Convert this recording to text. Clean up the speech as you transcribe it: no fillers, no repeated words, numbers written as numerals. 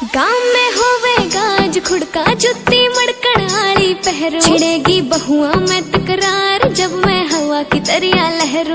गाँव में होवे गाज खुड़का जुत्ती मड़कण आली पहरो, छिड़ेगी बहुआ में तकरार जब मैं हवा की तरिया लहरों।